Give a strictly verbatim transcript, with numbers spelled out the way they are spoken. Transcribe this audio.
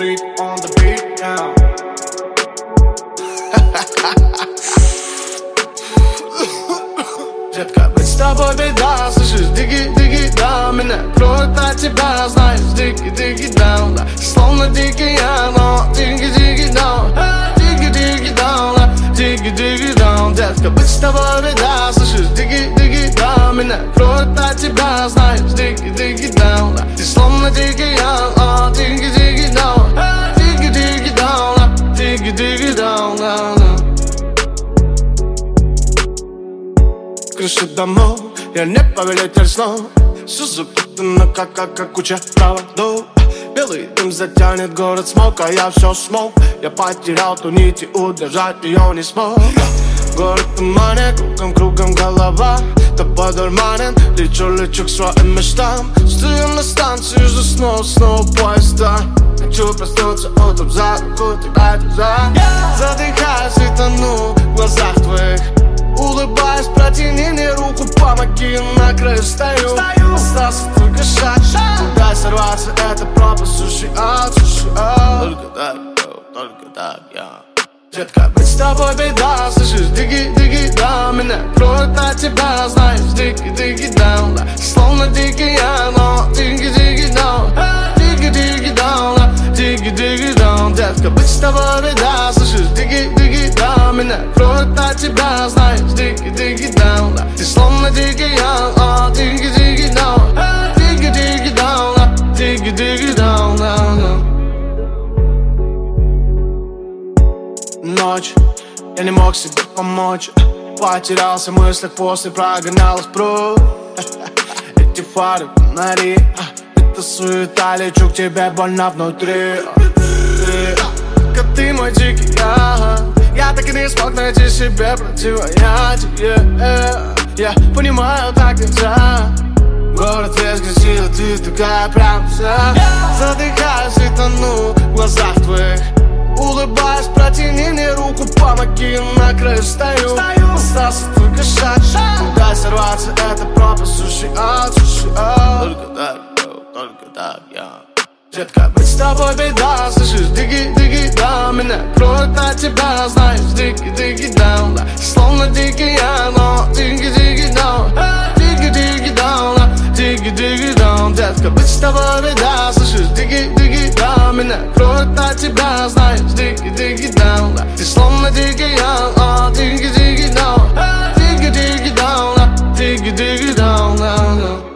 Freak on the beat now. Детка, быть с тобой беда, слышишь, диги-диги, да. Меня кроет от тебя, знаешь, диги-диги, да. Словно дикий я, но диги-диги, да. Диги-диги, да, диги-диги, да. Детка, быть с тобой беда, слышишь, диги-диги, да. Меня кроет от тебя, знаешь, диги-диги, да. Ты словно дикий я, но диги-диги, да. Диги-диги, да, диги-диги, да. Крыши домов, я не повелитель снов. Все запутано, как, как, как куча проводов. Белый дым затянет город смог, а я все смог. Я потерял ту нить и удержать ее не смог. Город в тумане, кругом, кругом голова. Тобой дурманен, лечу, лечу к своим мечтам. Стою на станции, жду снова, снова поезда. Хочу проснуться утром за руку, тебя держа. Задыхаюсь и тону в глазах твоих. Улыбаясь, протяни мне руку, помоги, на краю стою. Остался только шаг, куда сорваться, это пропасть, суши ад, суши ад. Только так, только так, я. Детка, быть с тобой беда, слышишь, диги-диги, да. Меня кроет от тебя, знаешь, диги-диги, да. Словно дикий я, но диги-диги, да. Диги-диги, да, диги-диги, да. Детка, быть с тобой беда, слышишь, диги-диги, да. Меня кроет от тебя, знаешь, диги-диги, да. Ты словно дикий я, но диги-диги, да. Диги-диги, да, диги-диги, да. Ночь, я не мог себе помочь. Потерялся в мыслях, после прогонял их прочь. Эти фары, фонари, это суета, лечу к тебе, больно внутри. Ты, как ты мой дикий я. Я так и не смог найти себе противоядие. Я понимаю, так нельзя. Город весь грязил, ты такая прям вся. Задыхаюсь и тону в глазах твоих. Улыбаясь, протяни мне руку, помоги, на краю стою. Остался только шаг, куда сорваться, это пропасть, суши ад, суши ад. Только так, только так, я. Детка, быть с тобой беда, слышишь, диги-диги, да. Меня кроет от тебя, знаешь, диги-диги, да. Словно дикий я, но диги-диги, да. Диги-диги, да, диги-диги, да. Детка, быть с тобой беда, слышишь, диги-диги, да. Меня кроет от тебя, знаешь, диги-диги, да. Ты словно дикий я, но диги-диги, да. Диги-диги, да, диги-диги, да.